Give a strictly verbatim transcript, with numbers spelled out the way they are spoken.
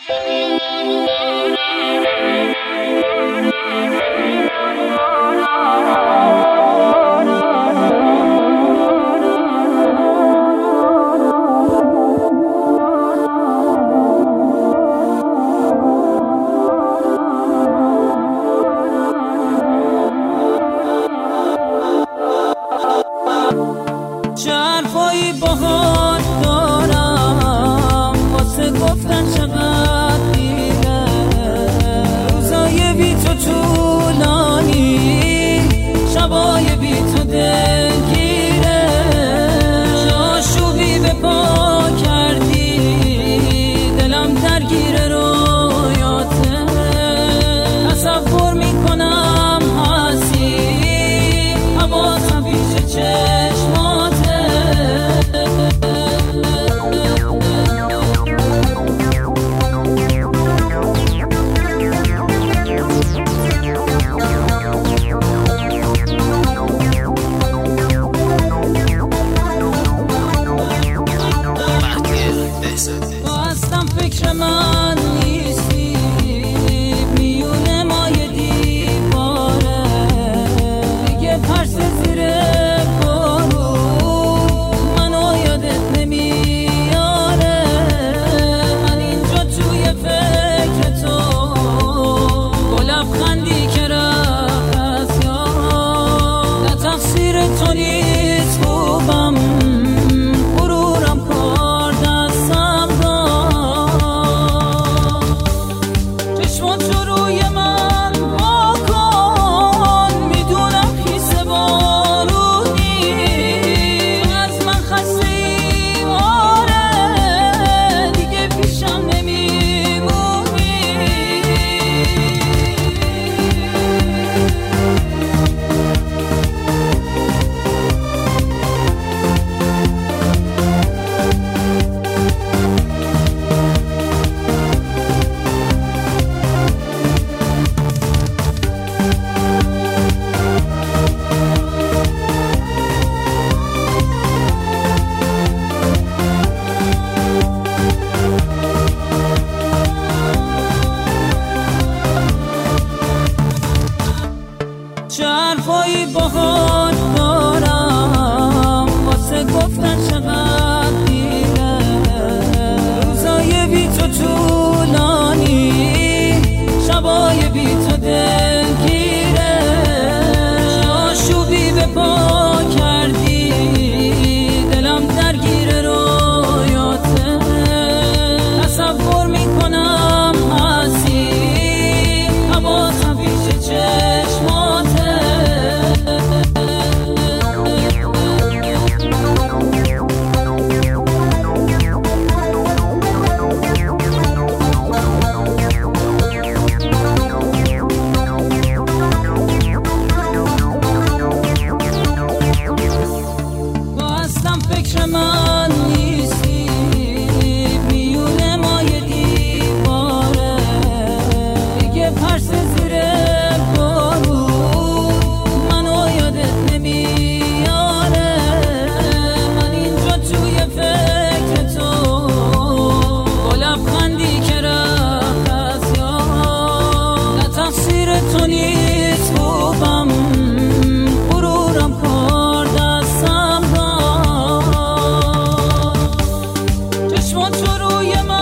حرفایی باهات دارم واسه گفتن چقدر دیره، روزای بی تو طولانی، شبای بی تو دلگیره، آشوبی به پا کردی دلم درگیر رویاته، تصور میکنم هستی حواسم پیش چشماته. تو اصلا فکر من نیستی، میونه مای دیواره، دیگه پرس زیر بارون منو یادت نمیاره، من اینجا توی فکر تو با لبخندی که رفت از یاد، نه تقصیر تو نیست خوبم غرورم کار دستم داد، چشمات رو روی من واکن، میدونم خیس بارونی، از من خسته ای آره، دیگه پیشم نمیمونی. چه حرفایی باهات دارم واسه گفتن چقدر دیره، روزای بی تو طولانی، شبای بی تو دلگیره، آشوبی به پا کردی دلم درگیر رویاته، تصور میکنم هستی حواسم پیش چشماته. تو اصلا فکر من نیستی، میونه مای دیواره، دیگه پرس زیر بارون منو یادت نمیاره، من اینجا توی فکر تو با لبخندی که رفت از یاد، نه تقصیر تو نیست خوبم غرورم کار دستم داد، چشمات رو روی من